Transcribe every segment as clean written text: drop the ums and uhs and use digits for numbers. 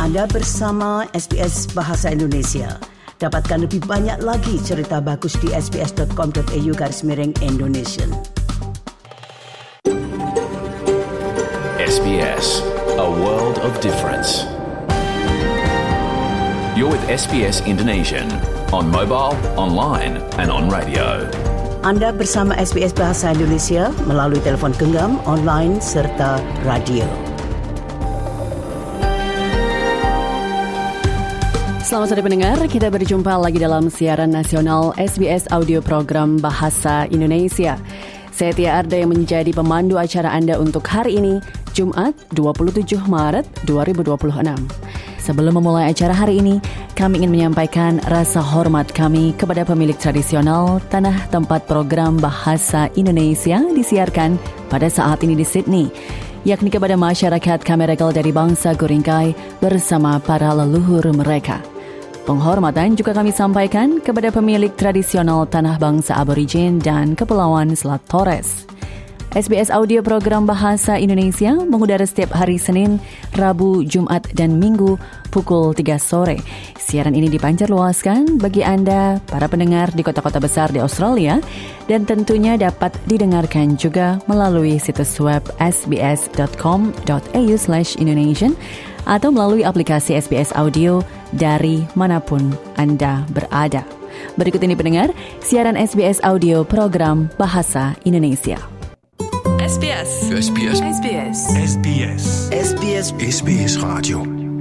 Anda bersama SBS Bahasa Indonesia. Dapatkan lebih banyak lagi cerita bagus di sbs.com.au/Indonesian. SBS, a world of difference. You're with SBS Indonesian on mobile, online and on radio. Anda bersama SBS Bahasa Indonesia melalui telefon genggam, online serta radio. Selamat sore pendengar, kita berjumpa lagi dalam siaran nasional SBS Audio Program Bahasa Indonesia. Saya Tia Arda yang menjadi pemandu acara Anda untuk hari ini, Jumat 27 Maret 2026. Sebelum memulai acara hari ini, kami ingin menyampaikan rasa hormat kami kepada pemilik tradisional tanah tempat program Bahasa Indonesia disiarkan pada saat ini di Sydney, yakni kepada masyarakat Camaragal dari bangsa Guringkai bersama para leluhur mereka. Penghormatan juga kami sampaikan kepada pemilik tradisional tanah bangsa Aborigin dan Kepulauan Selat Torres. SBS Audio Program Bahasa Indonesia mengudara setiap hari Senin, Rabu, Jumat, dan Minggu pukul 3 sore. Siaran ini dipancarluaskan bagi Anda, para pendengar di kota-kota besar di Australia, dan tentunya dapat didengarkan juga melalui situs web sbs.com.au/Indonesian atau melalui aplikasi SBS Audio dari manapun Anda berada. Berikut ini pendengar, siaran SBS Audio Program Bahasa Indonesia. SBS. SBS. SBS. SBS. SBS. SBS Radio.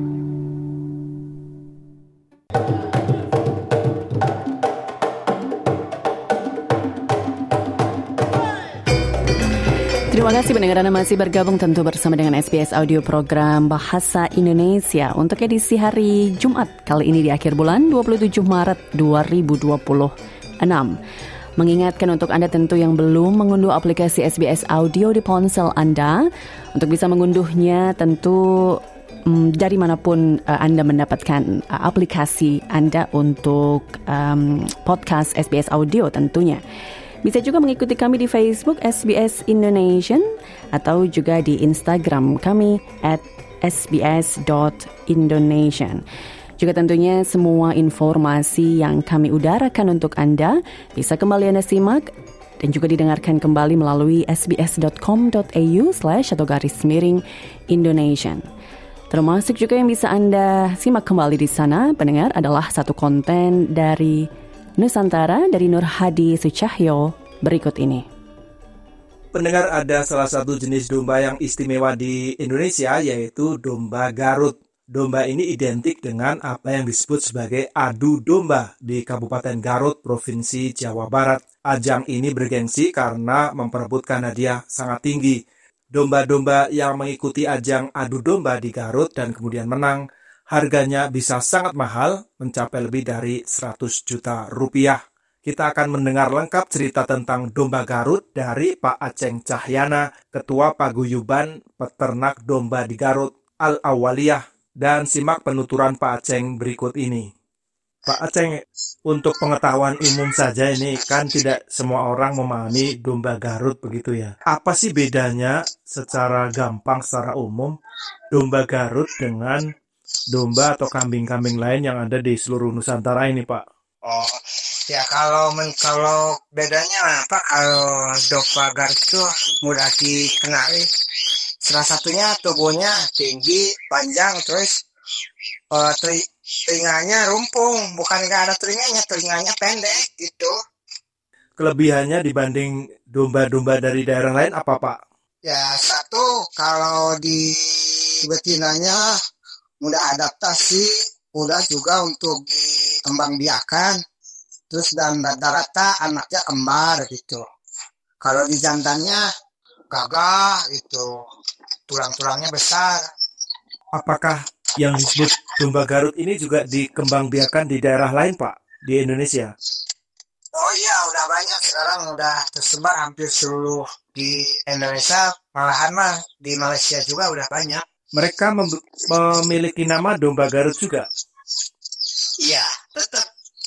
Terima kasih pendengar Anda masih bergabung tentu bersama dengan SBS Audio Program Bahasa Indonesia untuk edisi hari Jumat kali ini di akhir bulan 27 Maret 2026. Mengingatkan untuk Anda tentu yang belum mengunduh aplikasi SBS Audio di ponsel Anda, untuk bisa mengunduhnya tentu dari manapun Anda mendapatkan aplikasi Anda untuk podcast SBS Audio tentunya. Bisa juga mengikuti kami di Facebook SBS Indonesian atau juga di Instagram kami @sbs.indonesian. Juga tentunya semua informasi yang kami udarakan untuk Anda bisa kembali Anda simak dan juga didengarkan kembali melalui sbs.com.au/Indonesian. Termasuk juga yang bisa Anda simak kembali di sana, pendengar, adalah satu konten dari Nusantara dari Nur Hadi Sucahyo berikut ini. Pendengar, ada salah satu jenis domba yang istimewa di Indonesia, yaitu domba Garut. Domba ini identik dengan apa yang disebut sebagai adu domba di Kabupaten Garut, Provinsi Jawa Barat. Ajang ini bergengsi karena memperebutkan hadiah sangat tinggi. Domba-domba yang mengikuti ajang adu domba di Garut dan kemudian menang, harganya bisa sangat mahal, mencapai lebih dari 100 juta rupiah. Kita akan mendengar lengkap cerita tentang domba Garut dari Pak Aceng Cahyana, Ketua Paguyuban Peternak Domba di Garut, Al-Awaliyah. Dan simak penuturan Pak Aceng berikut ini. Pak Aceng, untuk pengetahuan umum saja ini kan tidak semua orang memahami domba Garut begitu ya. Apa sih bedanya secara gampang, secara umum, domba Garut dengan domba atau kambing-kambing lain yang ada di seluruh Nusantara ini, Pak? Oh, ya kalau bedanya apa? Kalau domba Garut itu mudah dikenali. Salah satunya tubuhnya tinggi, panjang, terus telinganya rumpung. Bukan nggak ada telinganya pendek gitu. Kelebihannya dibanding domba-domba dari daerah lain apa, Pak? Ya, satu, kalau di betinanya mudah adaptasi, mudah juga untuk dikembangbiakan. Terus dan rata-rata anaknya kembar gitu. Kalau di jantannya gagah itu, tulang-tulangnya besar. Apakah yang disebut domba Garut ini juga dikembangbiakan di daerah lain, Pak, di Indonesia? Oh iya, udah banyak sekarang, udah tersebar hampir seluruh di Indonesia, malahan mah di Malaysia juga udah banyak. Mereka memiliki nama domba Garut juga? Iya, tetap.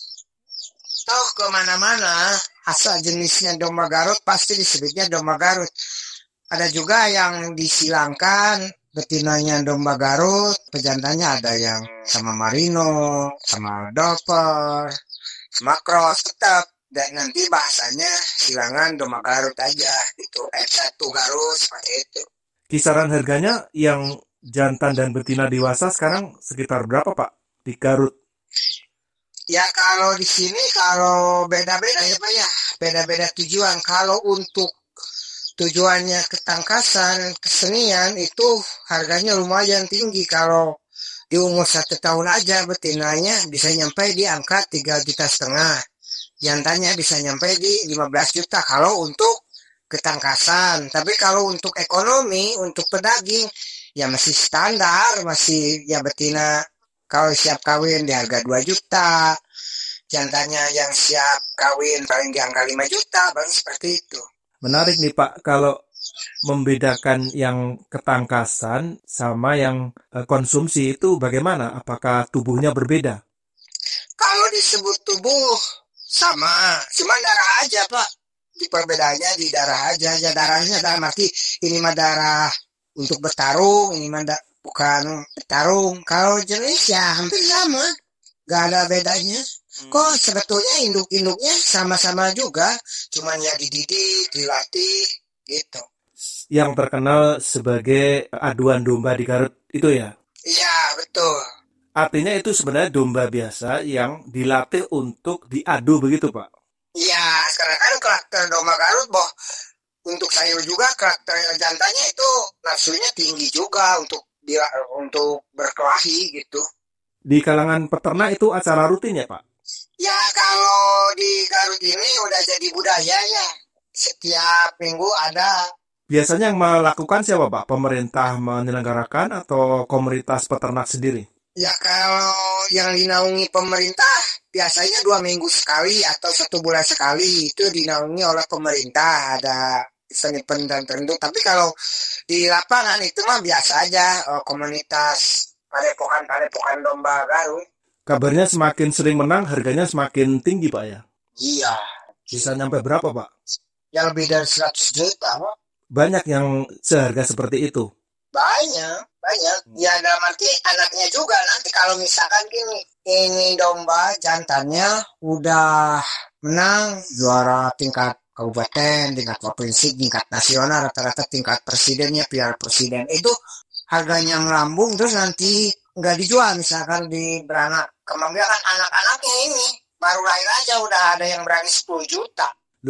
Tahu kemana-mana, asal jenisnya domba Garut pasti disebutnya domba Garut. Ada juga yang disilangkan betinanya domba Garut, pejantannya ada yang sama Marino, sama Doper, sama Cross tetap. Dan nanti bahasanya silangan domba Garut aja gitu. Satu Garut seperti itu. Kisaran harganya yang jantan dan betina dewasa sekarang sekitar berapa Pak di Garut? Ya kalau di sini kalau beda-beda ya Pak ya. Beda-beda tujuan. Kalau untuk tujuannya ketangkasan, kesenian itu harganya lumayan tinggi. Kalau di umur 1 tahun aja betinanya bisa nyampe di angka 3,5 juta. Jantannya bisa nyampe di 15 juta kalau untuk ketangkasan. Tapi kalau untuk ekonomi, untuk pedaging ya masih standar, masih ya betina kalau siap kawin di harga 2 juta. Jantannya yang siap kawin paling di angka 5 juta, paling seperti itu. Menarik nih Pak, kalau membedakan yang ketangkasan sama yang konsumsi itu bagaimana? Apakah tubuhnya berbeda? Kalau disebut tubuh sama, cuma darah aja Pak. Di perbedaannya di darah aja. Ya darahnya dalam arti ini mah darah untuk bertarung, ini mah bukan bertarung. Kalau jenis ya hampir sama, gak ada bedanya. Kok sebetulnya induk-induknya sama-sama juga, cuman ya dididik, dilatih, gitu. Yang terkenal sebagai aduan domba di Garut itu ya? Iya, betul. Artinya itu sebenarnya domba biasa yang dilatih untuk diadu begitu Pak? Iya, sekarang kan karakter domba Garut, untuk sayur juga karakter jantannya itu nafsunya tinggi juga untuk berkelahi gitu. Di kalangan peternak itu acara rutin ya Pak? Ya kalau di Garut ini udah jadi budaya ya. Setiap minggu ada. Biasanya yang melakukan siapa Pak? Pemerintah menyelenggarakan atau komunitas peternak sendiri? Ya kalau yang dinaungi pemerintah biasanya 2 minggu sekali atau 1 bulan sekali. Itu dinaungi oleh pemerintah. Ada event tertentu. Tapi kalau di lapangan itu mah biasa aja. Komunitas padepokan domba Garut. Kabarnya semakin sering menang, harganya semakin tinggi Pak ya? Iya. Bisa nyampe berapa Pak? Ya lebih dari 100 juta Pak. Banyak yang seharga seperti itu? Banyak. Ya dalam arti anaknya juga nanti kalau misalkan gini, ini domba jantannya udah menang juara tingkat kabupaten, tingkat provinsi, tingkat nasional, rata-rata tingkat presidennya, piala presiden. Itu harganya melambung terus nanti nggak dijual misalkan di beranak. Kemungkinan anak-anaknya ini baru lahir aja udah ada yang berani 10 juta.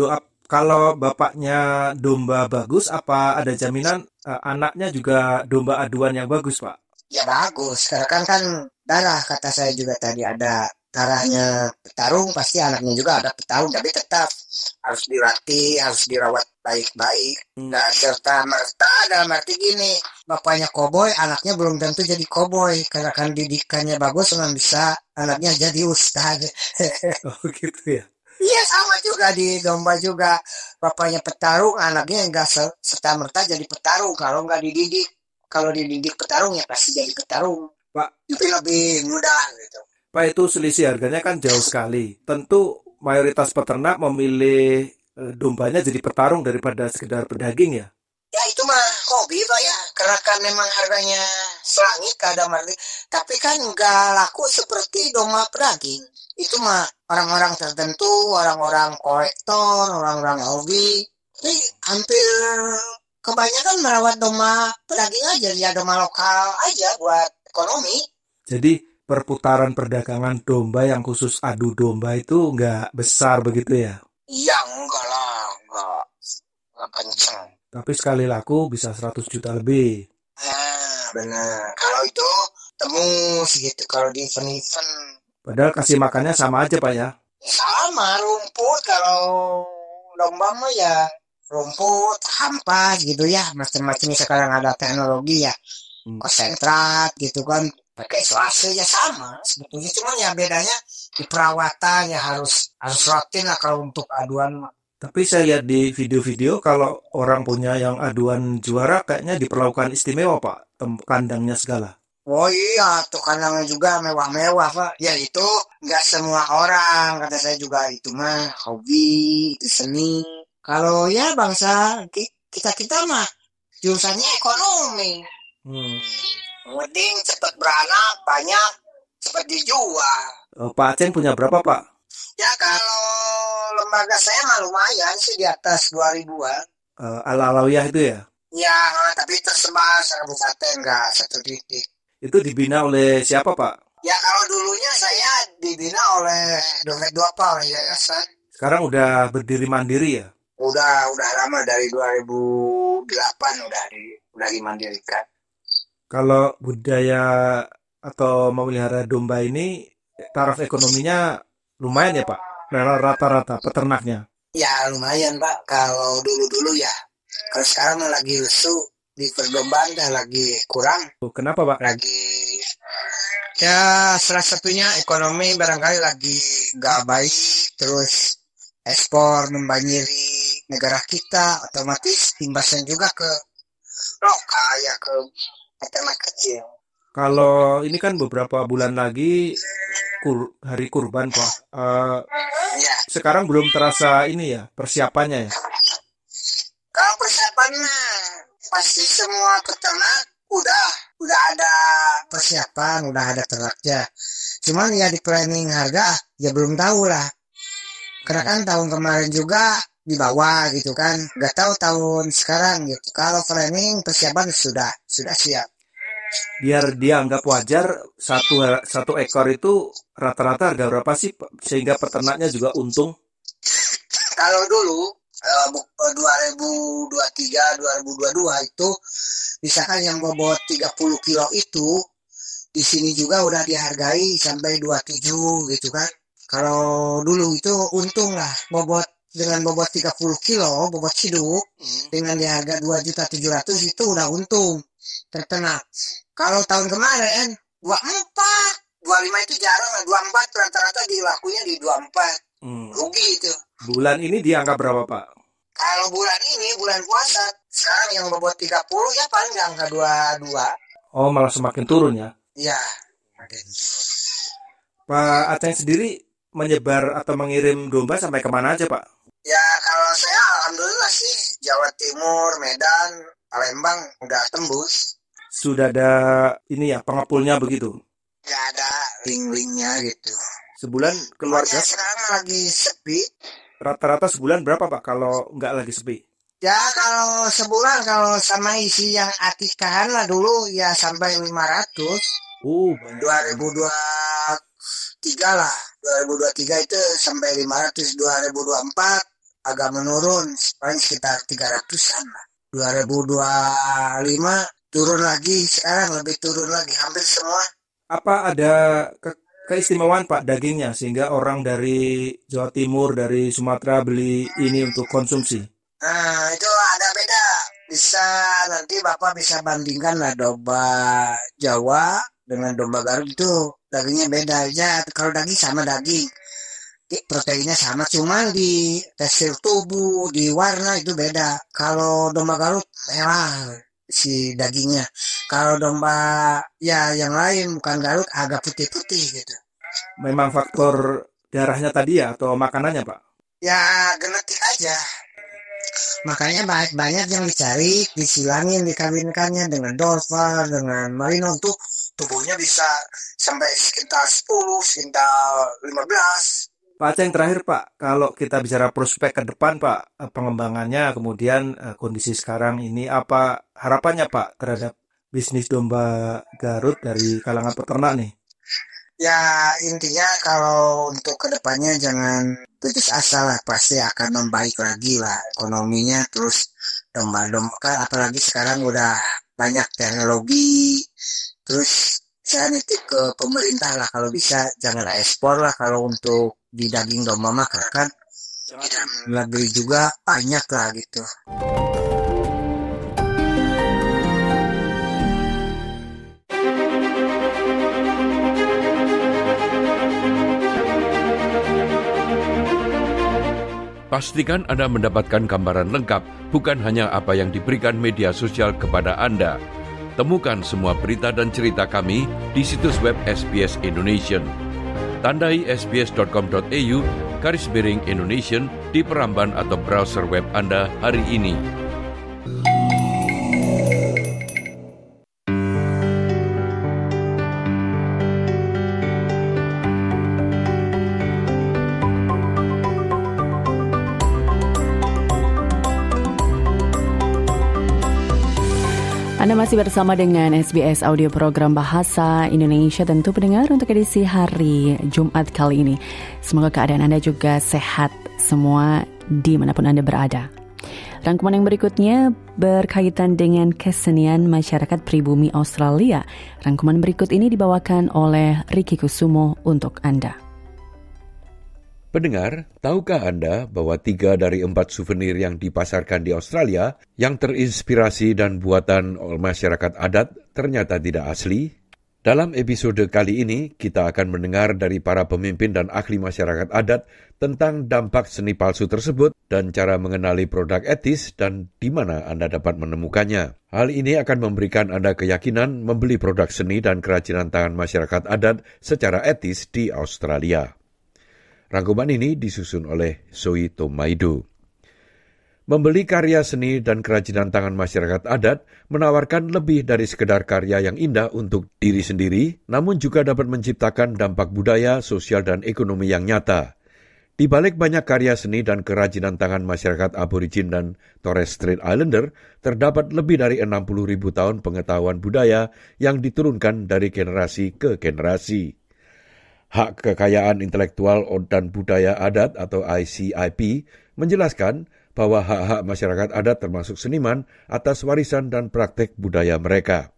Kalau bapaknya domba bagus, apa ada jaminan anaknya juga domba aduan yang bagus Pak? Ya bagus, karena kan darah kata saya juga tadi ada darahnya petarung, pasti anaknya juga ada petarung, tapi tetap harus dilatih, harus dirawat baik-baik. Dan serta merta dalam arti gini, bapaknya koboi, anaknya belum tentu jadi koboi, karena kan didikannya bagus, nggak bisa anaknya jadi ustaz. Oh gitu ya? Iya sama juga di domba juga, bapaknya petarung, anaknya nggak serta merta jadi petarung kalau nggak dididik. Kalau dididik petarung ya pasti jadi petarung. Pak, Itu lebih mudah gitu. Pak, itu selisih harganya kan jauh sekali. Tentu mayoritas peternak memilih dombanya jadi petarung daripada sekedar pedaging ya? Ya itu mah hobi Pak ya, karena kan memang harganya selangit kadang arti. Tapi kan nggak laku seperti domba pedaging. Itu mah orang-orang tertentu, orang-orang kolektor, orang-orang hobi. Ini hampir kebanyakan merawat domba pedaging aja, ya domba lokal aja buat ekonomi. Jadi perputaran perdagangan domba yang khusus adu domba itu nggak besar begitu ya? Iya enggak lah, enggak kenceng. Tapi sekali laku bisa 100 juta lebih. Nah benar. Kalau itu temu segitu kalau di event-event. Padahal kasih makannya sama aja Pak ya? Sama rumput, kalau domba mah ya rumput, hampas gitu ya, macam-macam. Sekarang ada teknologi ya, konsentrat gitu kan, pakai suase ya sama sebetulnya, cuman ya bedanya di perawatan ya harus rutin lah kalau untuk aduan. Tapi saya lihat di video-video kalau orang punya yang aduan juara kayaknya diperlakukan istimewa Pak, kandangnya segala. Oh iya, tuh kandangnya juga mewah-mewah Pak. Ya itu nggak semua orang, kata saya juga itu mah hobi, itu seni. Kalau ya bangsa kita mah jurusannya ekonomi. Penting cepat beranak, banyak, cepat dijual. Pak Aceng punya berapa, Pak? Ya kalau lembaga saya mah lumayan sih, di atas 2.000-an. Al-Alawiyah itu ya? Ya, tapi tersebar kabupaten, nggak satu titik. Itu dibina oleh siapa, Pak? Ya kalau dulunya saya dibina oleh Dompet Duapa, oleh yayasan. Sekarang udah berdiri mandiri ya? Udah lama, dari 2008 udah dimandirikan. Kalau budaya atau memelihara domba ini taraf ekonominya lumayan ya, Pak? Rata-rata peternaknya. Ya lumayan, Pak. Kalau dulu ya. Kalau sekarang lagi lesu, di perdombaan dah lagi kurang. Kenapa, Pak? Ya salah satunya ekonomi barangkali lagi gak baik, terus ekspor membanjiri negara kita, otomatis imbasnya juga ke lokal ya, ke peternak kecil. Kalau ini kan beberapa bulan lagi hari kurban, Pak. Ya. Sekarang belum terasa ini ya persiapannya ya. Kalau persiapannya pasti semua peternak udah ada persiapan, udah ada ternaknya. Cuman ya di planning harga ya belum tahu lah. Karena kan tahun kemarin juga di bawah gitu kan. Gak tahu tahun sekarang gitu. Kalau planning persiapan sudah siap. Biar dia anggap wajar satu ekor itu rata-rata harga berapa sih, sehingga peternaknya juga untung? Kalau dulu 2023 2022 itu misalkan yang bobot 30 kilo itu di sini juga udah dihargai sampai 27 gitu kan. Kalau dulu itu untung lah, dengan bobot 30 kilo bobot hidup dengan di harga 2.700.000 itu udah untung ternak. Kalau tahun kemarin 24, 25 itu jarang lah, 24 rata-rata dilakunya di 24. Rugi itu. Bulan ini dianggap berapa, Pak? Kalau bulan ini bulan puasa, sekarang yang bobot 30 ya paling di angka 22. Oh, malah semakin turun ya? Iya. Pak Aceng sendiri menyebar atau mengirim domba sampai kemana aja, Pak? Ya kalau saya alhamdulillah sih Jawa Timur, Medan, Palembang udah tembus. Sudah ada ini ya, pengepulnya begitu? Ya ada link-linknya gitu. Sebulan keluarga? Sekarang lagi sepi. Rata-rata sebulan berapa, Pak, kalau nggak lagi sepi? Ya kalau sebulan, kalau sama isi yang atikahan lah dulu ya sampai 500. 2023 lah. 2023 itu sampai 500. 2024 agak menurun, paling sekitar 300-an lah. 2025 turun lagi, sekarang lebih turun lagi, hampir semua. Apa ada keistimewaan, Pak, dagingnya sehingga orang dari Jawa Timur, dari Sumatera beli ini untuk konsumsi? Nah itu ada beda, bisa nanti Bapak bisa bandingkan lah domba Jawa dengan domba Garut itu dagingnya beda aja. Kalau daging sama daging, proteinnya sama, cuma di tekstur tubuh, di warna itu beda. Kalau domba Garut merah si dagingnya, kalau domba ya yang lain bukan Garut agak putih-putih gitu. Memang faktor darahnya tadi ya, atau makanannya, Pak? Ya genetik aja. Makanya banyak yang dicari, disilangin, dikawinkannya dengan Dorfa, dengan Merino untuk tubuhnya bisa sampai sekitar 10, sekitar 15. Pak Aceng, terakhir, Pak, kalau kita bicara prospek ke depan, Pak, pengembangannya, kemudian kondisi sekarang ini, apa harapannya, Pak, terhadap bisnis domba Garut dari kalangan peternak nih? Ya intinya kalau untuk kedepannya jangan putus asa lah, pasti akan membaik lagi lah ekonominya. Terus domba-domba kan apalagi sekarang udah banyak teknologi. Terus saya nitip ke pemerintah lah, kalau bisa jangan ekspor lah kalau untuk di daging domba mah, kan di dalam negeri juga banyak lah gitu. Pastikan Anda mendapatkan gambaran lengkap, bukan hanya apa yang diberikan media sosial kepada Anda. Temukan semua berita dan cerita kami di situs web SBS Indonesian. Tandai sbs.com.au/Indonesian di peramban atau browser web Anda hari ini. Anda masih bersama dengan SBS Audio Program Bahasa Indonesia, tentu pendengar, untuk edisi hari Jumat kali ini. Semoga keadaan Anda juga sehat semua dimanapun Anda berada. Rangkuman yang berikutnya berkaitan dengan kesenian masyarakat pribumi Australia. Rangkuman berikut ini dibawakan oleh Ricky Kusumo untuk Anda. Pendengar, tahukah Anda bahwa 3 dari 4 souvenir yang dipasarkan di Australia yang terinspirasi dan buatan oleh masyarakat adat ternyata tidak asli? Dalam episode kali ini, kita akan mendengar dari para pemimpin dan ahli masyarakat adat tentang dampak seni palsu tersebut dan cara mengenali produk etis dan di mana Anda dapat menemukannya. Hal ini akan memberikan Anda keyakinan membeli produk seni dan kerajinan tangan masyarakat adat secara etis di Australia. Rangkuman ini disusun oleh Zoe Tomaido. Membeli karya seni dan kerajinan tangan masyarakat adat menawarkan lebih dari sekedar karya yang indah untuk diri sendiri, namun juga dapat menciptakan dampak budaya, sosial, dan ekonomi yang nyata. Di balik banyak karya seni dan kerajinan tangan masyarakat Aborigin dan Torres Strait Islander, terdapat lebih dari 60.000 tahun pengetahuan budaya yang diturunkan dari generasi ke generasi. Hak Kekayaan Intelektual dan Budaya Adat atau ICIP menjelaskan bahwa hak-hak masyarakat adat termasuk seniman atas warisan dan praktek budaya mereka.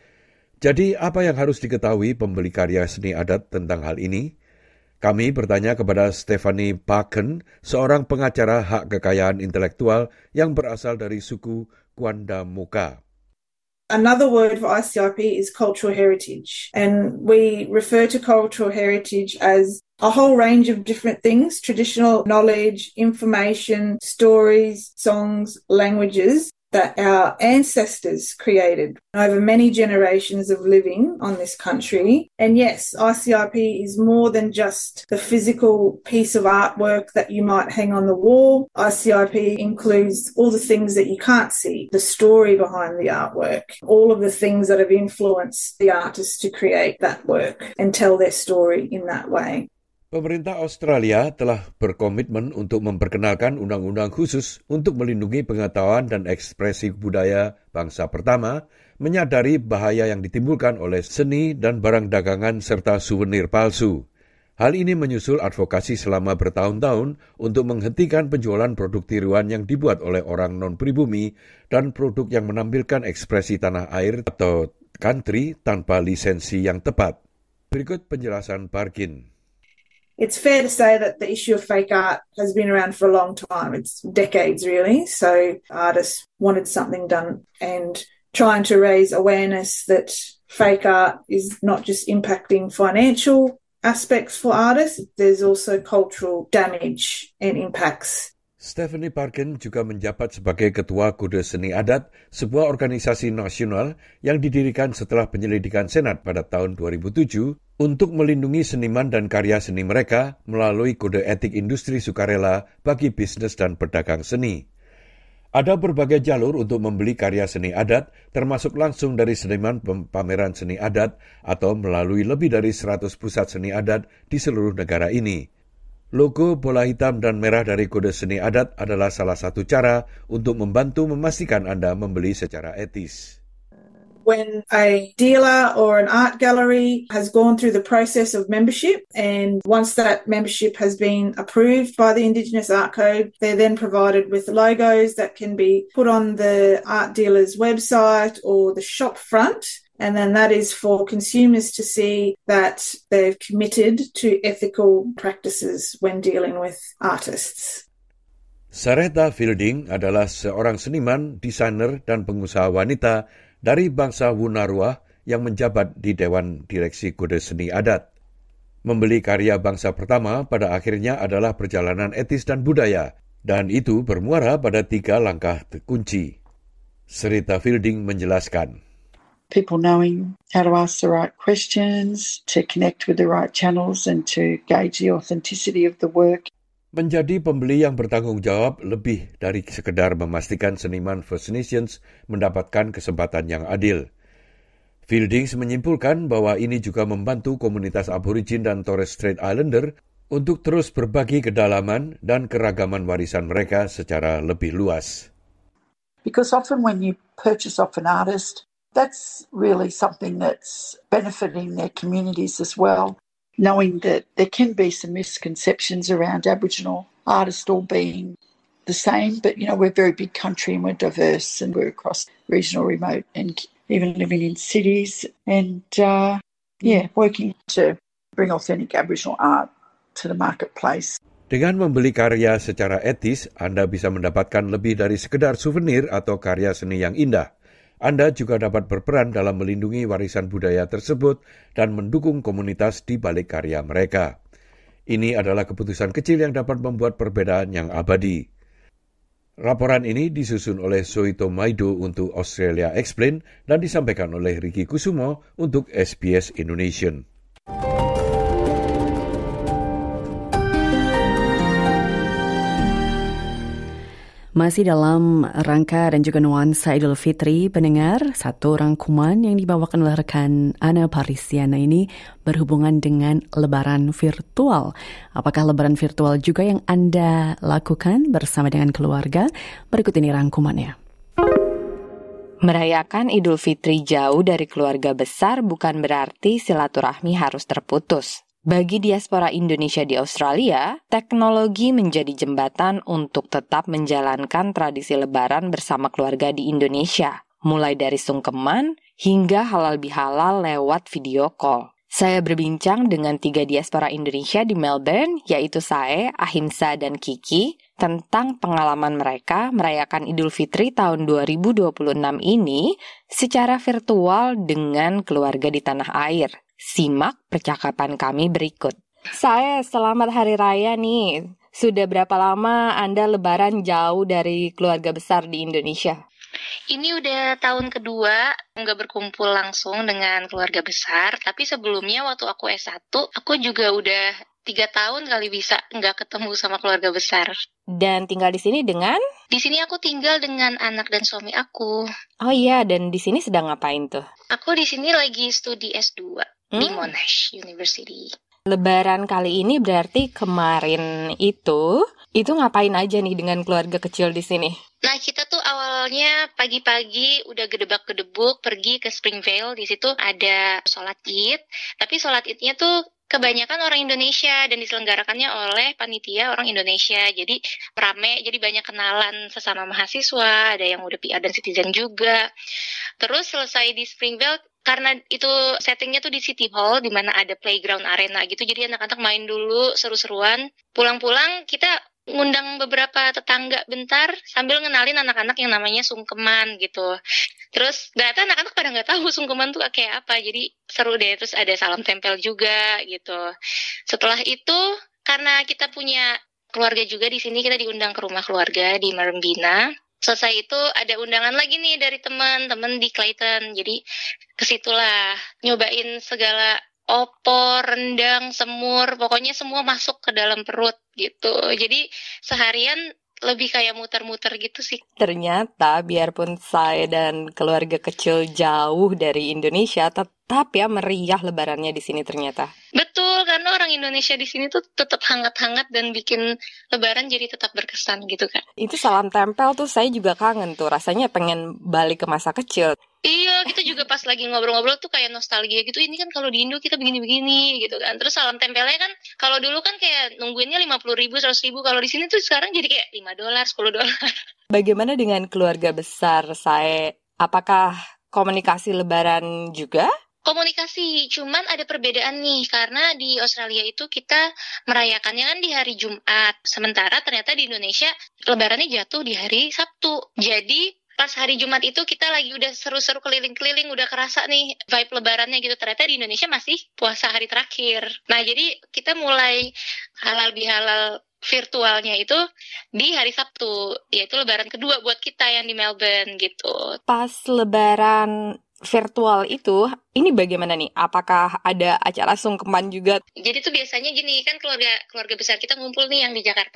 Jadi apa yang harus diketahui pembeli karya seni adat tentang hal ini? Kami bertanya kepada Stephanie Parken, seorang pengacara hak kekayaan intelektual yang berasal dari suku Quandamoca. Another word for ICIP is cultural heritage, and we refer to cultural heritage as a whole range of different things: traditional knowledge, information, stories, songs, languages that our ancestors created over many generations of living on this country. And yes, ICIP is more than just the physical piece of artwork that you might hang on the wall. ICIP includes all the things that you can't see, the story behind the artwork, all of the things that have influenced the artists to create that work and tell their story in that way. Pemerintah Australia telah berkomitmen untuk memperkenalkan undang-undang khusus untuk melindungi pengetahuan dan ekspresi budaya bangsa pertama, menyadari bahaya yang ditimbulkan oleh seni dan barang dagangan serta souvenir palsu. Hal ini menyusul advokasi selama bertahun-tahun untuk menghentikan penjualan produk tiruan yang dibuat oleh orang non-pribumi dan produk yang menampilkan ekspresi tanah air atau country tanpa lisensi yang tepat. Berikut penjelasan Parkin. It's fair to say that the issue of fake art has been around for a long time. It's decades, really. So artists wanted something done and trying to raise awareness that fake art is not just impacting financial aspects for artists, there's also cultural damage and impacts. Stephanie Parkin juga menjabat sebagai Ketua Kode Seni Adat, sebuah organisasi nasional yang didirikan setelah penyelidikan Senat pada tahun 2007 untuk melindungi seniman dan karya seni mereka melalui Kode Etik Industri Sukarela bagi bisnis dan pedagang seni. Ada berbagai jalur untuk membeli karya seni adat, termasuk langsung dari seniman pameran seni adat atau melalui lebih dari 100 pusat seni adat di seluruh negara ini. Logo bola hitam dan merah dari Kode Seni Adat adalah salah satu cara untuk membantu memastikan Anda membeli secara etis. When a dealer or an art gallery has gone through the process of membership, and once that membership has been approved by the Indigenous Art Code, they're then provided with logos that can be put on the art dealer's website or the shop front. And then that is for consumers to see that they've committed to ethical practices when dealing with artists. Sareta Fielding adalah seorang seniman, desainer, dan pengusaha wanita dari bangsa Wunarua yang menjabat di Dewan Direksi Kode Seni Adat. Membeli karya bangsa pertama pada akhirnya adalah perjalanan etis dan budaya, dan itu bermuara pada 3 langkah kunci. Sareta Fielding menjelaskan. People knowing how to ask the right questions, to connect with the right channels and to gauge the authenticity of the work. Menjadi pembeli yang bertanggung jawab lebih dari sekedar memastikan seniman First Nations mendapatkan kesempatan yang adil. Fieldings menyimpulkan bahwa ini juga membantu komunitas Aborigin dan Torres Strait Islander untuk terus berbagi kedalaman dan keragaman warisan mereka secara lebih luas. Because often when you purchase off an artist, That's really something that's benefiting their communities as well, knowing that there can be some misconceptions around Aboriginal artists all being the same, but, we're a very big country and we're diverse and we're across regional, remote and even living in cities and, working to bring authentic Aboriginal art to the marketplace. Dengan membeli karya secara etis, Anda bisa mendapatkan lebih dari sekedar souvenir atau karya seni yang indah. Anda juga dapat berperan dalam melindungi warisan budaya tersebut dan mendukung komunitas di balik karya mereka. Ini adalah keputusan kecil yang dapat membuat perbedaan yang abadi. Laporan ini disusun oleh Soito Maido untuk Australia Explain dan disampaikan oleh Riki Kusumo untuk SBS Indonesian. Masih dalam rangka dan juga nuansa Idul Fitri, pendengar, satu rangkuman yang dibawakan oleh rekan Ana Parisiana ini berhubungan dengan lebaran virtual. Apakah lebaran virtual juga yang Anda lakukan bersama dengan keluarga? Berikut ini rangkumannya. Merayakan Idul Fitri jauh dari keluarga besar bukan berarti silaturahmi harus terputus. Bagi diaspora Indonesia di Australia, teknologi menjadi jembatan untuk tetap menjalankan tradisi lebaran bersama keluarga di Indonesia, mulai dari sungkeman hingga halal bihalal lewat video call. Saya berbincang dengan 3 diaspora Indonesia di Melbourne, yaitu Sae, Ahimsa, dan Kiki, tentang pengalaman mereka merayakan Idul Fitri tahun 2026 ini secara virtual dengan keluarga di tanah air. Simak percakapan kami berikut. Saya selamat Hari Raya nih. Sudah berapa lama Anda lebaran jauh dari keluarga besar di Indonesia? Ini udah tahun kedua nggak berkumpul langsung dengan keluarga besar. Tapi sebelumnya waktu aku S1, aku juga udah 3 tahun kali bisa nggak ketemu sama keluarga besar. Dan tinggal di sini dengan? Di sini aku tinggal dengan anak dan suami aku. Oh iya, dan di sini sedang ngapain tuh? Aku di sini lagi studi S2 di Monash University. Lebaran kali ini berarti kemarin itu ngapain aja nih dengan keluarga kecil di sini? Nah, kita tuh awalnya pagi-pagi udah gedebak-gedebuk pergi ke Springvale. Di situ ada sholat Id, tapi sholat Idnya tuh kebanyakan orang Indonesia dan diselenggarakannya oleh panitia orang Indonesia. Jadi rame, jadi banyak kenalan sesama mahasiswa, ada yang udah PR dan citizen juga. Terus selesai di Springvale, karena itu settingnya tuh di City Hall, di mana ada playground arena gitu, jadi anak-anak main dulu seru-seruan. Pulang-pulang kita ngundang beberapa tetangga bentar sambil ngenalin anak-anak yang namanya sungkeman gitu. Terus ternyata anak-anak pada nggak tahu sungkeman tuh kayak apa, jadi seru deh. Terus ada salam tempel juga gitu. Setelah itu, karena kita punya keluarga juga di sini, kita diundang ke rumah keluarga di Marembina. Selesai itu ada undangan lagi nih dari teman-teman di Clayton. Jadi kesitulah nyobain segala opor, rendang, semur, pokoknya semua masuk ke dalam perut gitu. Jadi seharian lebih kayak muter-muter gitu sih. Ternyata biarpun saya dan keluarga kecil jauh dari Indonesia, tetap ya meriah lebarannya di sini ternyata. Betul, karena orang Indonesia di sini tuh tetap hangat-hangat dan bikin lebaran jadi tetap berkesan gitu kan. Itu salam tempel tuh saya juga kangen tuh, rasanya pengen balik ke masa kecil. Iya, kita juga pas lagi ngobrol-ngobrol tuh kayak nostalgia gitu. Ini kan kalau di Indo kita begini-begini gitu kan. Terus salam tempelnya kan kalau dulu kan kayak nungguinnya 50.000, 100.000. Kalau di sini tuh sekarang jadi kayak $5, $10. Bagaimana dengan keluarga besar saya? Apakah komunikasi lebaran juga? Komunikasi, cuman ada perbedaan nih, karena di Australia itu kita merayakannya kan di hari Jumat. Sementara ternyata di Indonesia lebarannya jatuh di hari Sabtu. Jadi pas hari Jumat itu kita lagi udah seru-seru keliling-keliling, udah kerasa nih vibe lebarannya gitu. Ternyata di Indonesia masih puasa hari terakhir. Nah, jadi kita mulai halal bihalal virtualnya itu di hari Sabtu, yaitu lebaran kedua buat kita yang di Melbourne gitu. Pas lebaran virtual itu, ini bagaimana nih? Apakah ada acara sungkeman juga? Jadi tuh biasanya gini, kan keluarga besar kita ngumpul nih yang di Jakarta.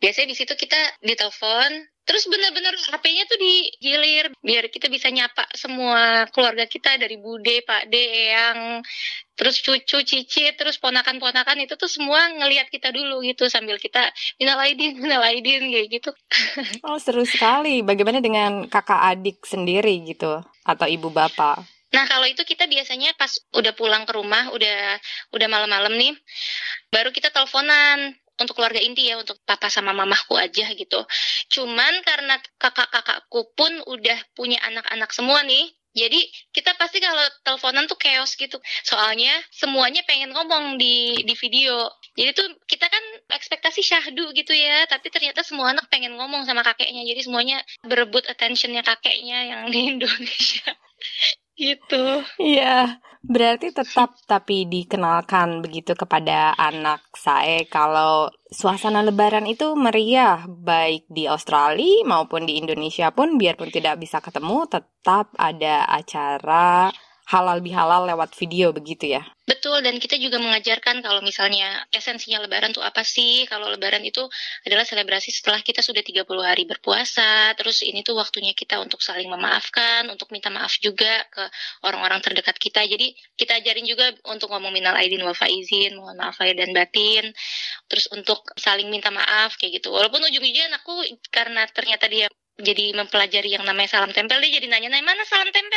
Biasanya di situ kita ditelepon, terus benar-benar HP-nya tuh digilir biar kita bisa nyapa semua keluarga kita dari Bude, Pak De, Eyang, terus cucu, cicit, terus ponakan-ponakan itu tuh semua ngelihat kita dulu gitu sambil kita minal aidin kayak gitu. Oh, seru sekali. Bagaimana dengan kakak adik sendiri gitu atau ibu bapak? Nah, kalau itu kita biasanya pas udah pulang ke rumah, udah malam-malam nih, baru kita teleponan. Untuk keluarga inti ya, untuk papa sama mamahku aja gitu. Cuman karena kakak-kakakku pun udah punya anak-anak semua nih, jadi kita pasti kalau teleponan tuh chaos gitu. Soalnya semuanya pengen ngomong di video. Jadi tuh kita kan ekspektasi syahdu gitu ya, tapi ternyata semua anak pengen ngomong sama kakeknya. Jadi semuanya berebut attentionnya kakeknya yang di Indonesia. Gitu. Iya, berarti tetap tapi dikenalkan begitu kepada anak saya kalau suasana lebaran itu meriah, baik di Australia maupun di Indonesia pun biarpun tidak bisa ketemu, tetap ada acara halal bihalal lewat video begitu ya. Betul, dan kita juga mengajarkan kalau misalnya esensinya lebaran tuh apa sih. Kalau lebaran itu adalah selebrasi setelah kita sudah 30 hari berpuasa. Terus ini tuh waktunya kita untuk saling memaafkan, untuk minta maaf juga ke orang-orang terdekat kita. Jadi kita ajarin juga untuk ngomong minal aidin wal faizin, mohon maaf lahir dan batin. Terus untuk saling minta maaf kayak gitu. Walaupun ujung-ujungnya anakku karena ternyata dia jadi mempelajari yang namanya salam tempel, dia jadi nanya mana salam tempel.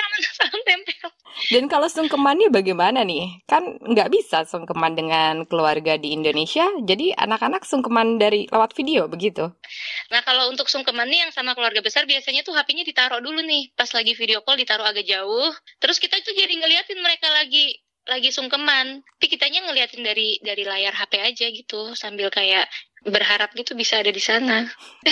Dan kalau sungkemannya bagaimana nih? Kan nggak bisa sungkeman dengan keluarga di Indonesia, jadi anak-anak sungkeman dari lewat video begitu. Nah, kalau untuk sungkemannya yang sama keluarga besar biasanya tuh HP-nya ditaruh dulu nih, pas lagi video call ditaruh agak jauh, terus kita tuh jadi ngeliatin mereka lagi sungkeman, tapi kitanya ngeliatin dari layar HP aja gitu, sambil kayak berharap gitu bisa ada di sana.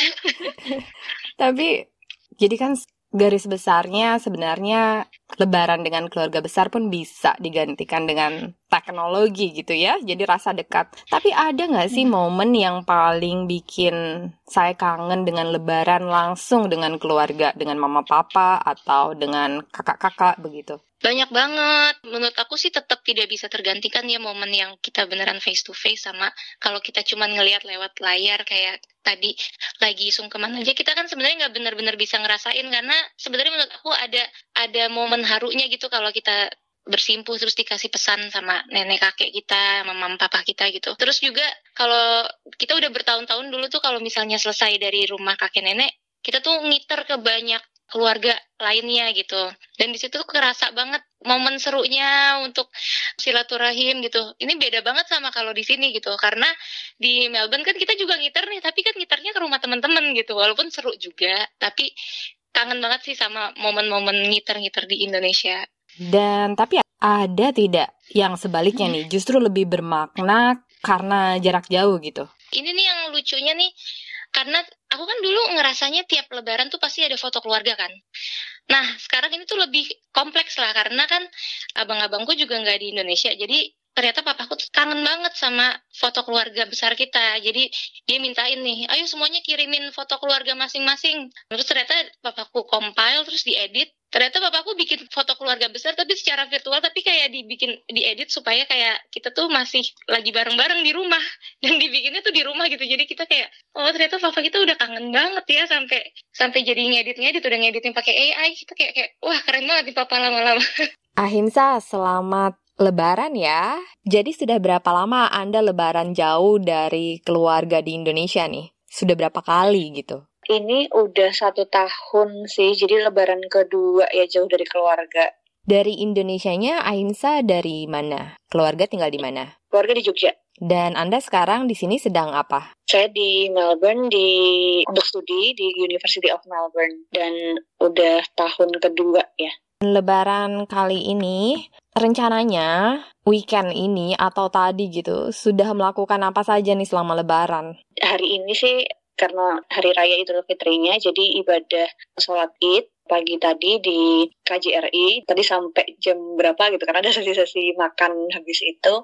Tapi jadi kan garis besarnya sebenarnya lebaran dengan keluarga besar pun bisa digantikan dengan teknologi gitu ya, jadi rasa dekat. Tapi ada nggak sih momen yang paling bikin saya kangen dengan lebaran langsung dengan keluarga, dengan mama papa atau dengan kakak-kakak begitu? Banyak banget. Menurut aku sih tetap tidak bisa tergantikan ya momen yang kita beneran face to face sama kalau kita cuma ngelihat lewat layar kayak tadi lagi sungkeman aja. Kita kan sebenarnya nggak benar-benar bisa ngerasain karena sebenarnya menurut aku ada momen harunya gitu kalau kita bersimpuh terus dikasih pesan sama nenek kakek kita, mama papa kita gitu. Terus juga kalau kita udah bertahun-tahun dulu tuh kalau misalnya selesai dari rumah kakek nenek, kita tuh ngiter ke banyak keluarga lainnya gitu. Dan di situ tuh kerasa banget momen serunya untuk silaturahim gitu. Ini beda banget sama kalau di sini gitu. Karena di Melbourne kan kita juga ngiter nih, tapi kan ngiternya ke rumah teman-teman gitu. Walaupun seru juga, tapi kangen banget sih sama momen-momen ngiter-ngiter di Indonesia. Dan tapi ada tidak yang sebaliknya nih, justru lebih bermakna karena jarak jauh gitu? Ini nih yang lucunya nih, karena aku kan dulu ngerasanya tiap lebaran tuh pasti ada foto keluarga kan. Nah, sekarang ini tuh lebih kompleks lah, karena kan abang-abangku juga nggak di Indonesia. Jadi ternyata papaku tuh kangen banget sama foto keluarga besar kita. Jadi dia mintain nih, ayo semuanya kirimin foto keluarga masing-masing. Terus ternyata papaku compile, terus diedit. Ternyata papaku bikin foto keluarga besar tapi secara virtual, tapi kayak diedit supaya kayak kita tuh masih lagi bareng-bareng di rumah. Dan dibikinnya tuh di rumah gitu. Jadi kita kayak, oh ternyata papa kita udah kangen banget ya sampai jadi ngedit udah ngeditin pakai AI. Kita kayak wah keren banget nih papa lama-lama. Ahimsa, selamat Lebaran ya. Jadi sudah berapa lama Anda lebaran jauh dari keluarga di Indonesia nih? Sudah berapa kali gitu? Ini udah 1 tahun sih, jadi lebaran kedua ya jauh dari keluarga. Dari Indonesianya, Ahimsa dari mana? Keluarga tinggal di mana? Keluarga di Jogja. Dan Anda sekarang di sini sedang apa? Saya di Melbourne untuk studi di University of Melbourne dan udah tahun kedua ya. Lebaran kali ini, rencananya weekend ini atau tadi gitu, sudah melakukan apa saja nih selama lebaran? Hari ini sih karena hari raya Idul Fitrinya, jadi ibadah sholat Id pagi tadi di KJRI, tadi sampai jam berapa gitu, karena ada sesi-sesi makan habis itu,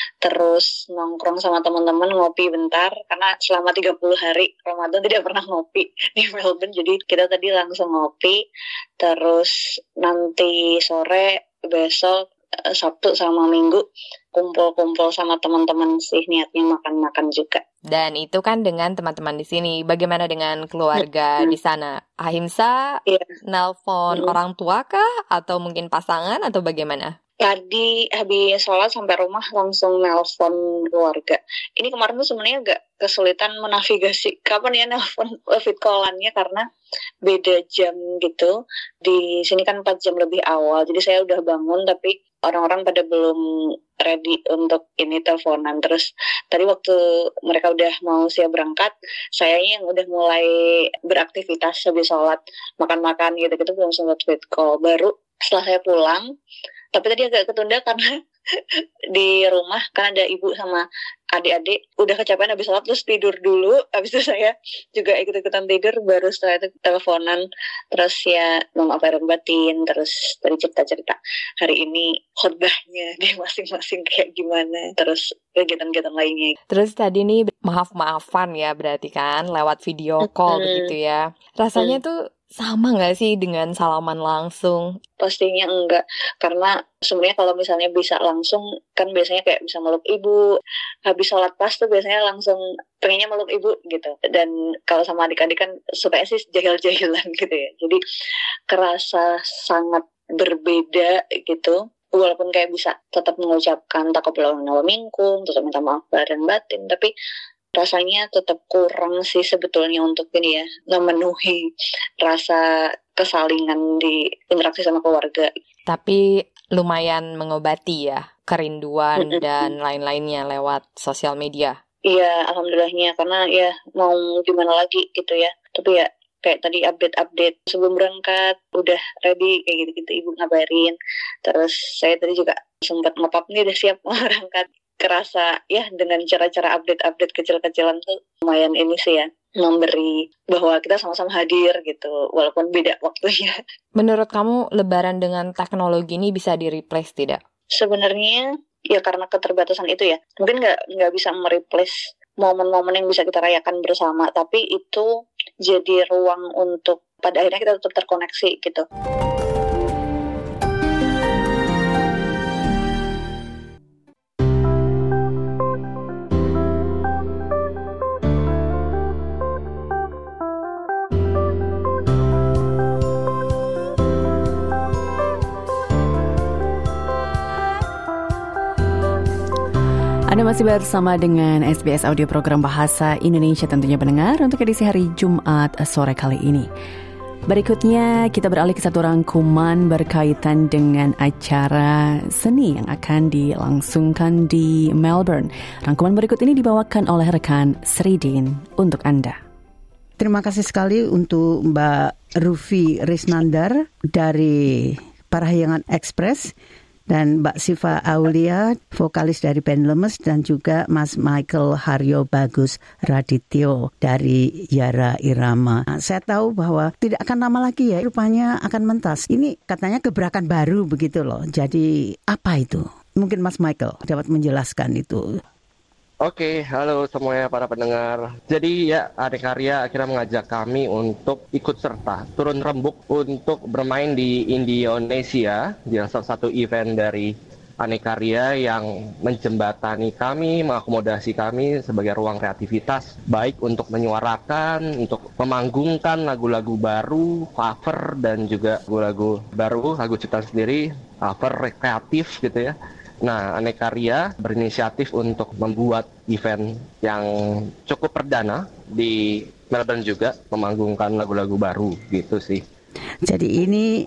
terus nongkrong sama teman-teman ngopi bentar, karena selama 30 hari Ramadan tidak pernah ngopi di Melbourne, jadi kita tadi langsung ngopi, terus nanti sore besok Sabtu sama Minggu kumpul-kumpul sama teman-teman sih, niatnya makan-makan juga. Dan itu kan dengan teman-teman di sini. Bagaimana dengan keluarga di sana? Ahimsa nelpon orang tua kah? Atau mungkin pasangan atau bagaimana? Tadi habis sholat sampai rumah langsung nelpon keluarga. Ini kemarin tuh sebenarnya agak kesulitan menavigasi kapan ya nelpon video call-annya karena beda jam gitu. Di sini kan 4 jam lebih awal. Jadi saya udah bangun tapi orang-orang pada belum ready untuk ini teleponan. Terus tadi waktu mereka udah mau siap berangkat, saya yang udah mulai beraktivitas habis sholat, makan-makan gitu-gitu belum sempat video call. Baru setelah saya pulang, tapi tadi agak ketunda karena di rumah kan ada ibu sama adik-adik udah kecapean habis sholat terus tidur dulu. Habis itu saya juga ikut-ikutan tidur, baru setelah itu teleponan. Terus ya ngomong apa batin, terus tadi cerita-cerita hari ini khotbahnya di masing-masing kayak gimana, terus kegiatan-kegiatan lainnya. Terus tadi nih maaf-maafan ya berarti kan lewat video call begitu ya. Rasanya tuh sama nggak sih dengan salaman langsung? Pastinya enggak, karena sebenarnya kalau misalnya bisa langsung kan biasanya kayak bisa meluk ibu. Habis sholat pas tuh biasanya langsung pengennya meluk ibu gitu. Dan kalau sama adik-adik kan supaya sih jahil-jahilan gitu ya. Jadi kerasa sangat berbeda gitu. Walaupun kayak bisa tetap mengucapkan taqabbalallahu minna wa minkum, tetap minta maaf lahir dan batin, tapi rasanya tetap kurang sih sebetulnya untuk ini ya, memenuhi rasa kesalingan di interaksi sama keluarga. Tapi lumayan mengobati ya kerinduan dan lain-lainnya lewat sosial media. Iya, alhamdulillahnya, karena ya mau gimana lagi gitu ya. Tapi ya kayak tadi update sebelum berangkat udah ready kayak gitu-gitu, ibu ngabarin. Terus saya tadi juga sempat nge-pop nih udah siap mau berangkat. Kerasa ya dengan cara-cara update kecil-kecilan tuh lumayan ini sih ya, memberi bahwa kita sama-sama hadir gitu walaupun beda waktunya. Menurut kamu lebaran dengan teknologi ini bisa di-replace tidak? Sebenarnya ya karena keterbatasan itu ya, mungkin nggak bisa mereplace momen-momen yang bisa kita rayakan bersama, tapi itu jadi ruang untuk pada akhirnya kita tetap terkoneksi gitu. Anda masih bersama dengan SBS Audio Program Bahasa Indonesia tentunya pendengar untuk edisi hari Jumat sore kali ini. Berikutnya kita beralih ke satu rangkuman berkaitan dengan acara seni yang akan dilangsungkan di Melbourne. Rangkuman berikut ini dibawakan oleh rekan Sridin untuk Anda. Terima kasih sekali untuk Mbak Rufi Risnandar dari Parahyangan Express dan Mbak Siva Aulia, vokalis dari band Lemes, dan juga Mas Michael Haryo Bagus Radityo dari Yara Irama. Saya tahu bahwa tidak akan lama lagi ya, rupanya akan mentas. Ini katanya gebrakan baru begitu loh. Jadi apa itu? Mungkin Mas Michael dapat menjelaskan itu. Oke, halo semuanya para pendengar. Jadi ya, Anekarya akhirnya mengajak kami untuk ikut serta turun rembuk untuk bermain di Indonesia, di salah satu event dari Anekarya yang menjembatani kami, mengakomodasi kami sebagai ruang kreativitas, baik untuk menyuarakan, untuk memanggungkan lagu-lagu baru, cover, dan juga lagu-lagu baru, lagu ciptaan sendiri, cover kreatif gitu ya. Nah, Anekarya berinisiatif untuk membuat event yang cukup perdana di Melbourne juga, memanggungkan lagu-lagu baru gitu sih. Jadi ini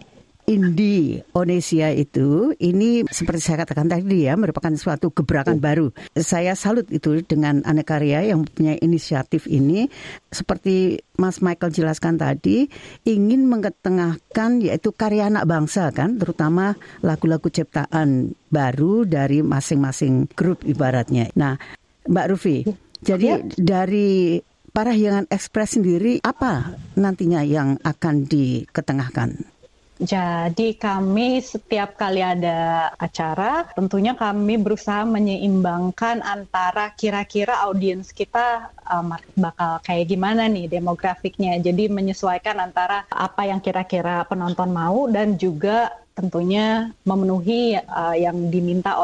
Indonesia itu, ini seperti saya katakan tadi ya, merupakan suatu gebrakan baru. Saya salut itu dengan Anekarya yang punya inisiatif ini. Seperti Mas Michael jelaskan tadi, ingin mengetengahkan yaitu karya anak bangsa kan, terutama lagu-lagu ciptaan baru dari masing-masing grup ibaratnya. Nah, Mbak Rufi, jadi dari Parahyangan Express sendiri apa nantinya yang akan diketengahkan? Jadi kami setiap kali ada acara, tentunya kami berusaha menyeimbangkan antara kira-kira audiens kita bakal kayak gimana nih demografiknya. Jadi menyesuaikan antara apa yang kira-kira penonton mau dan juga tentunya memenuhi yang diminta oleh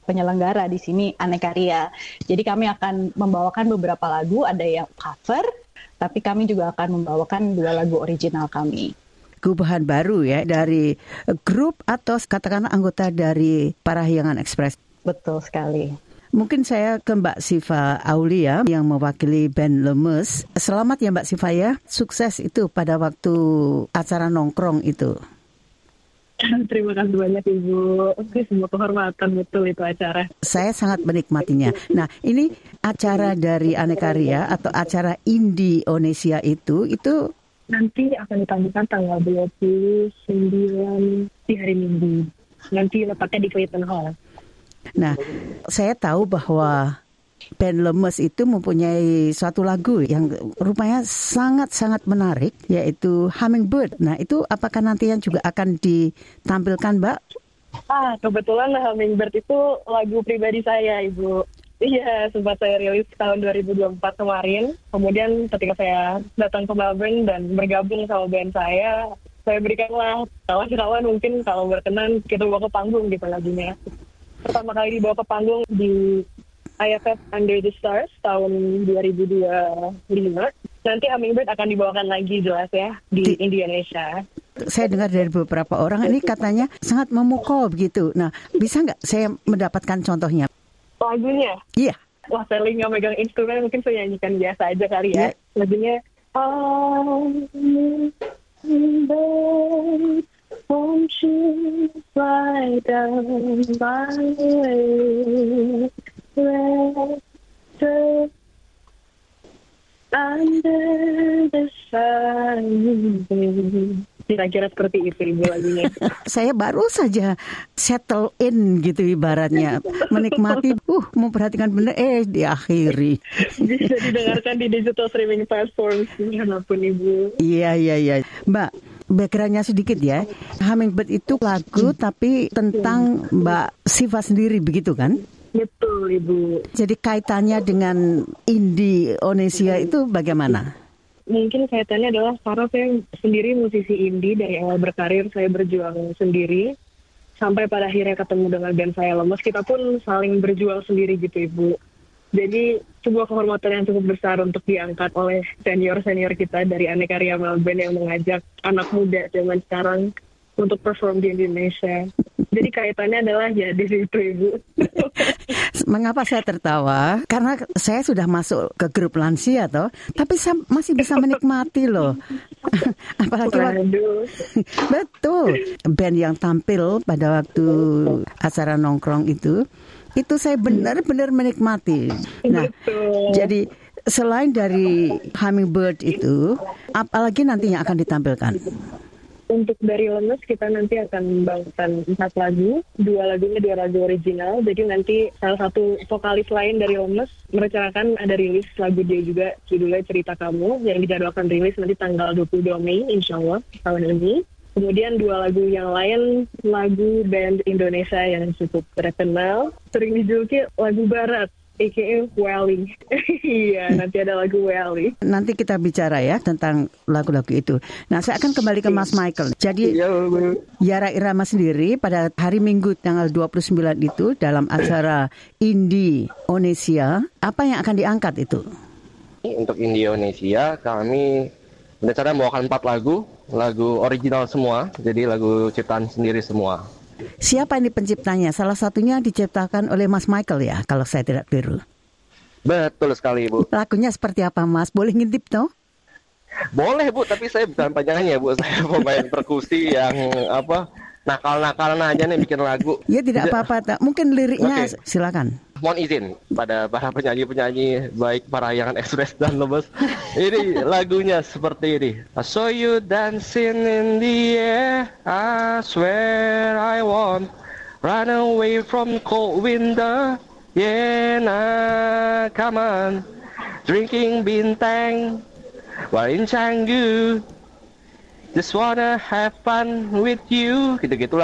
penyelenggara di sini Anekarya. Jadi kami akan membawakan beberapa lagu, ada yang cover, tapi kami juga akan membawakan 2 lagu original kami. Gubahan baru ya dari grup atau katakanlah anggota dari Parahyangan Express. Betul sekali. Mungkin saya ke Mbak Siva Aulia yang mewakili band Lemes. Selamat ya Mbak Siva ya, sukses itu pada waktu acara nongkrong itu. Terima kasih banyak Ibu. Semua kehormatan betul itu acara. Saya sangat menikmatinya. Nah, ini acara dari Anekarya atau acara Indie-Onesia itu nanti akan ditampilkan tanggal 29 di hari Minggu. Nanti lepatnya di Clayton Hall. Nah, saya tahu bahwa band Lemes itu mempunyai suatu lagu yang rupanya sangat-sangat menarik, yaitu Hummingbird. Nah, itu apakah nanti yang juga akan ditampilkan, Mbak? Kebetulan Hummingbird itu lagu pribadi saya, Ibu. Iya, sempat saya rilis tahun 2024 kemarin. Kemudian ketika saya datang ke Melbourne dan bergabung sama band saya berikanlah kawan-kawan mungkin kalau berkenan kita bawa ke panggung gitu lagunya. Pertama kali dibawa ke panggung di IFF Under the Stars tahun 2025. Nanti Hummingbird akan dibawakan lagi jelas ya di Indonesia. Saya dengar dari beberapa orang ini katanya sangat memukau begitu. Nah, bisa nggak saya mendapatkan contohnya? Lagunya? Iya. Wah, saya nggak megang instrumen, mungkin saya nyanyikan biasa aja kali ya. Lagunya Hummingbird, won't you fly down my way, rest under the sun. Kira-kira seperti itu Ibu lagunya. Saya baru saja settle in gitu ibaratnya. Menikmati, memperhatikan benar, diakhiri. Bisa didengarkan di digital streaming platform manapun Ibu. Iya. Mbak, backgroundnya sedikit ya. Hummingbird itu lagu tapi tentang Mbak Siva sendiri begitu kan? Betul Ibu. Jadi kaitannya dengan Indie-Onesia itu bagaimana? Mungkin kaitannya adalah karena saya sendiri musisi indie, dari awal berkarir saya berjuang sendiri sampai pada akhirnya ketemu dengan band saya Lemes, kita pun saling berjuang sendiri gitu Ibu. Jadi sebuah kehormatan yang cukup besar untuk diangkat oleh senior-senior kita dari Anekarya Melbourne yang mengajak anak muda zaman sekarang untuk perform di Indonesia. Jadi kaitannya adalah ya di situ Ibu. Mengapa saya tertawa? Karena saya sudah masuk ke grup lansia toh, tapi saya masih bisa menikmati loh. Apalagi betul band yang tampil pada waktu acara nongkrong itu saya benar-benar menikmati. Nah, jadi selain dari Hummingbird itu, apalagi nantinya akan ditampilkan? Untuk dari Lemes kita nanti akan membawakan 4 lagu, 2 lagunya 2 lagu original. Jadi nanti salah satu vokalis lain dari Lemes merencanakan ada rilis lagu dia juga, judulnya Cerita Kamu, yang dijadwalkan rilis nanti tanggal 22 Mei insya Allah tahun ini. Kemudian 2 lagu yang lain, lagu band Indonesia yang cukup terkenal, sering dijuluki lagu barat, a.k.a. Wally. Iya, nanti ada lagu Wally. Nanti kita bicara ya tentang lagu-lagu itu. Nah, saya akan kembali ke Mas Michael. Jadi, Yara Irama sendiri pada hari Minggu tanggal 29 itu dalam acara Indie-Onesia, apa yang akan diangkat itu? Untuk Indie-Onesia, kami berencana membawakan 4 lagu original semua, jadi lagu ciptaan sendiri semua. Siapa ini penciptanya? Salah satunya diciptakan oleh Mas Michael ya, kalau saya tidak keliru. Betul sekali, Bu. Lagunya seperti apa, Mas? Boleh ngintip toh? Boleh, Bu, tapi saya bukan panjangannya, Bu. Saya pemain perkusi yang nakal-nakalan aja nih bikin lagu. Ya tidak apa-apa. Mungkin liriknya silakan. Mohon izin pada para penyanyi-penyanyi baik Parahyangan Express dan Lemes. Ini lagunya seperti ini. I saw you dancing in the air, I swear I won't run away from cold winter. Yeah, nah, come on, drinking bintang while in Canggu. Just wanna have fun with you. Gitu-gitulah, Bu.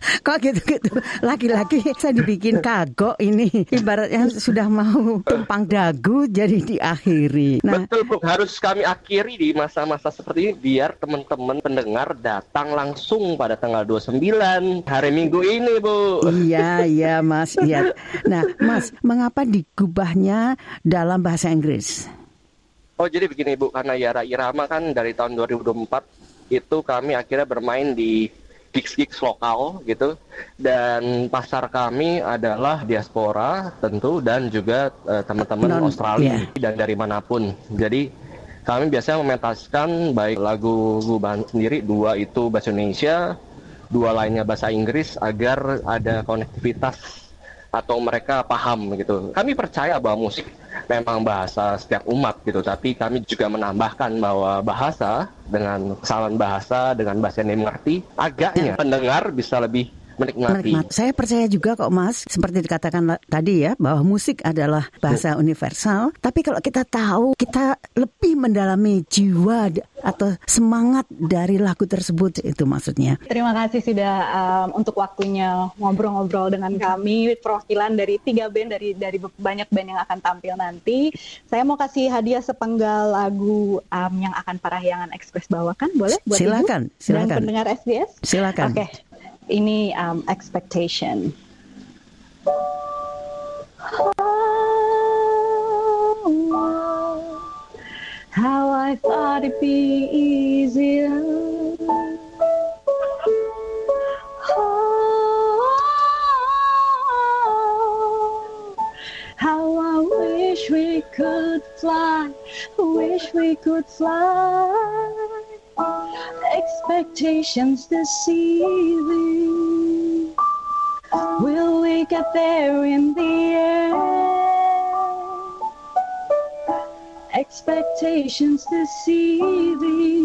Kok gitu-gitu, laki-laki saya dibikin kagok ini, ibaratnya sudah mau tumpang dagu jadi diakhiri. Nah, betul Bu, harus kami akhiri di masa-masa seperti ini biar teman-teman pendengar datang langsung pada tanggal 29 hari Minggu ini Bu. Iya Mas, iya. Nah Mas, mengapa digubahnya dalam bahasa Inggris? Oh jadi begini Bu, karena Yara Irama kan dari tahun 2024 itu kami akhirnya bermain di gigs lokal gitu, dan pasar kami adalah diaspora tentu dan juga teman-teman Australia dan dari manapun. Jadi kami biasanya mementaskan baik lagu Guban sendiri, 2 itu bahasa Indonesia, 2 lainnya bahasa Inggris agar ada konektivitas atau mereka paham gitu. Kami percaya bahwa musik memang bahasa setiap umat gitu, tapi kami juga menambahkan bahwa bahasa dengan kesalahan bahasa, dengan bahasa yang dimengerti, agaknya pendengar bisa lebih menikmati. Saya percaya juga kok Mas, seperti dikatakan tadi ya, bahwa musik adalah bahasa universal. Tapi kalau kita tahu, kita lebih mendalami jiwa atau semangat dari lagu tersebut, itu maksudnya. Terima kasih sudah untuk waktunya ngobrol-ngobrol dengan kami, perwakilan dari 3 band dari banyak band yang akan tampil nanti. Saya mau kasih hadiah sepenggal lagu yang akan Parahyangan Express bawakan, boleh? Buat silakan, Ibu dan pendengar SBS. Silakan. Oke. Ini Expectation. How I thought it'd be easier. How I wish we could fly. Wish we could fly. Expectations deceiving. Will we get there in the end? Expectations deceiving.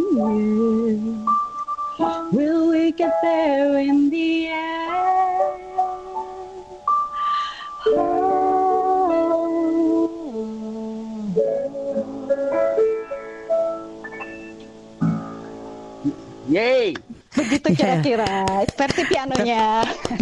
Will we get there in the end? Yeay. Begitu kira-kira versi pianonya.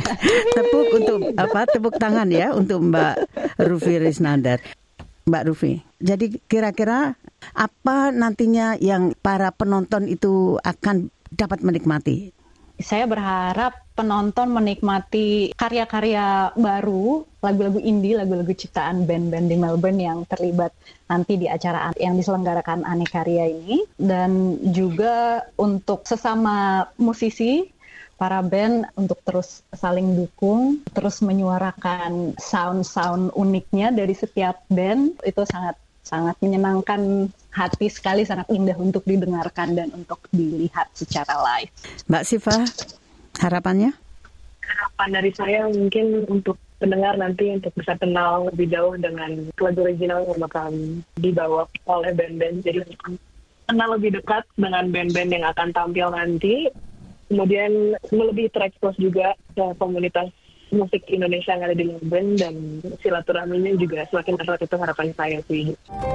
Tepuk tangan ya untuk Mbak Rufi Risnandar. Mbak Rufi, jadi kira-kira apa nantinya yang para penonton itu akan dapat menikmati? Saya berharap penonton menikmati karya-karya baru, lagu-lagu indie, lagu-lagu ciptaan band-band di Melbourne yang terlibat nanti di acara yang diselenggarakan Anekarya ini. Dan juga untuk sesama musisi, para band untuk terus saling dukung, terus menyuarakan sound-sound uniknya dari setiap band. Itu sangat menyenangkan hati sekali, sangat indah untuk didengarkan dan untuk dilihat secara live. Mbak Siva, harapannya? Harapan dari saya mungkin untuk pendengar nanti untuk bisa kenal lebih jauh dengan lagu original yang bakal dibawa oleh band-band. Jadi kenal lebih dekat dengan band-band yang akan tampil nanti. Kemudian lebih terekspos juga ke komunitas musik Indonesia yang ada di Melbourne, dan silaturahminya juga semakin erat. Itu harapan saya sih.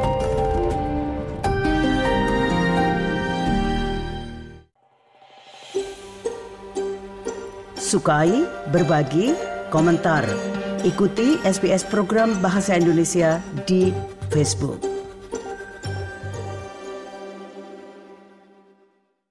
Sukai, berbagi, komentar. Ikuti SBS program Bahasa Indonesia di Facebook.